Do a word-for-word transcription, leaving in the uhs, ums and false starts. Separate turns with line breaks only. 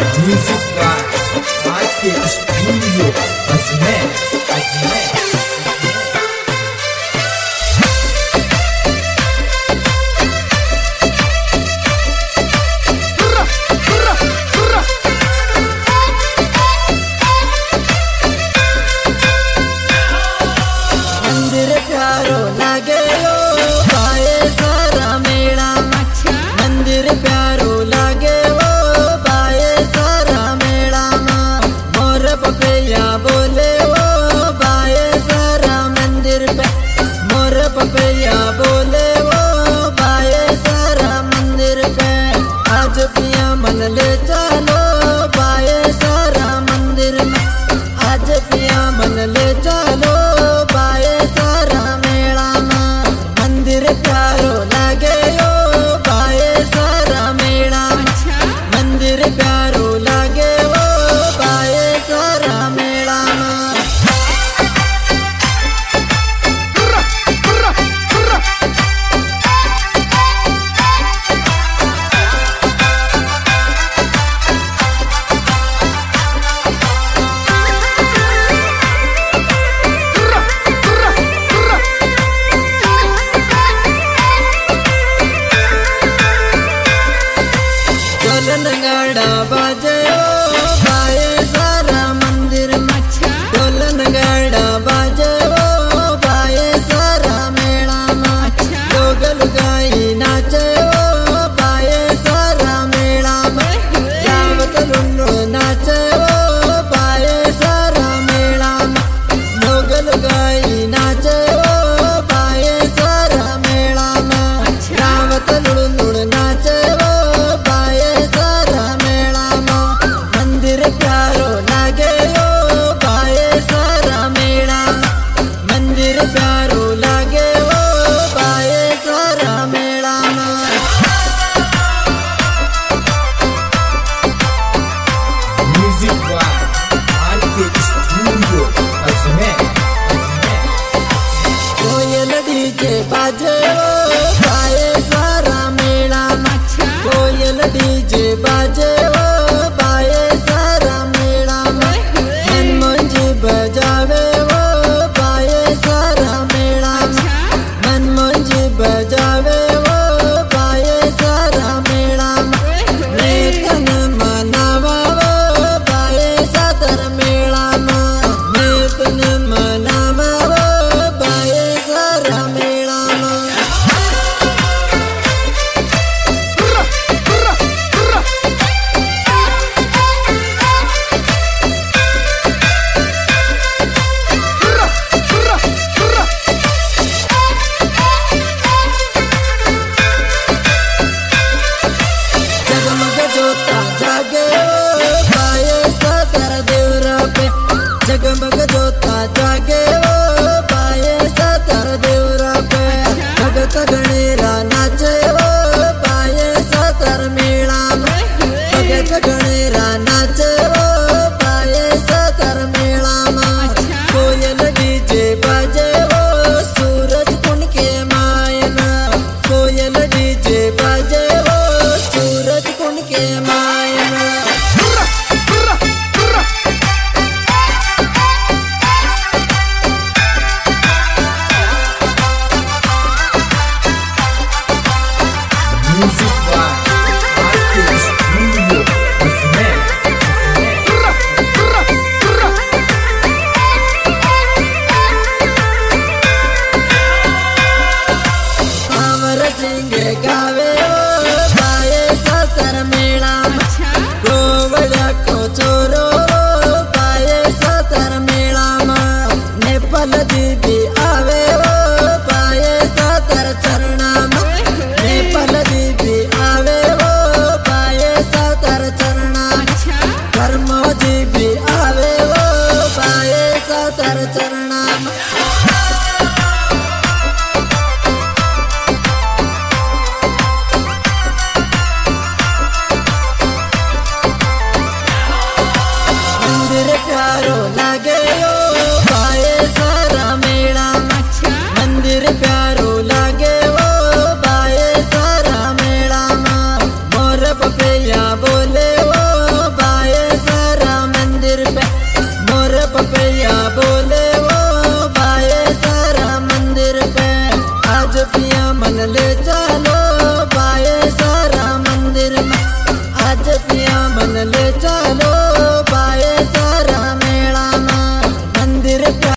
Music by Arctic Studio, Ajmer, Ajmer.
मंदिर प्यारो लागे ओ पाए सारा मेला, मंदिर प्यारो लागे ओ पाए सारा मेला। मोर पपैया बोले ओ पाए सारा मंदिर पे, मोर पपैया बोले ओ पाए सारा मंदिर पे। आज पिया मन ले चलो पाए सारा मंदिर में, आज पिया मन ले चलो पाए सारा मेला में। मंदिर प्यारो लागे ओ पाए सारा मेला, मंदिर प्यारो लागे ओ पाए सारा मेला में। ढोल नगाड़ा बाजे ओ पाए सारा मंदिर में, ढोल नगाड़ा बाजे ओ पाए सारा मेला में। लोग लुगाई नाचे ओ पाए सारा मेला में, रावत लुन्नू नाचे ओ पाए सारा मेला में। लोग लुगाई नाचे ओ पाए सारा मेला में, रावत लुन्नू नाचे ओ पाए सारा मेला में। मंदिर प्यारो लागे ओ पाए सारा मेला में, मंदिर प्यारो लागे ओ पाए सारा मेला में।
Music by Arctic Studio, Ajmer, Ajmer.
कोयल डीजे बाजे ओ पाए सारा मेला में, कोयल डीजे बाजे ओ पाए सारा मेला में। मनमोहन जी बजावे ओ पाए सारा मेला में, मनमोहन जी बजावे ओ पाए सारा मेला में। कीर्तन मनावा ओ पाए सातर मेला में, कीर्तन मनावा ओ पाए सारा मेला में। जगमग जोता जागे ओ पाए सातर देवरा पे, जगमग जोता जागे ओ पाए सातर देवरा पे। भगत गणेरा नाचे ओ पाए सातर मेला में, भगत गणेरा नाचे ओ पाए सातर मेला में। कोयल डीजे बाजे ओ सूरज कुंड के मायना, कोयल डीजे बाजे ओ सूरज कुंड के मायना।
Music by Arctic Studio, Ajmer,
Amar Singh गावे ओ पाए सातर मेला में, पिया मन ले चलो बाये सारा मंदिर में, आज पिया मन ले चलो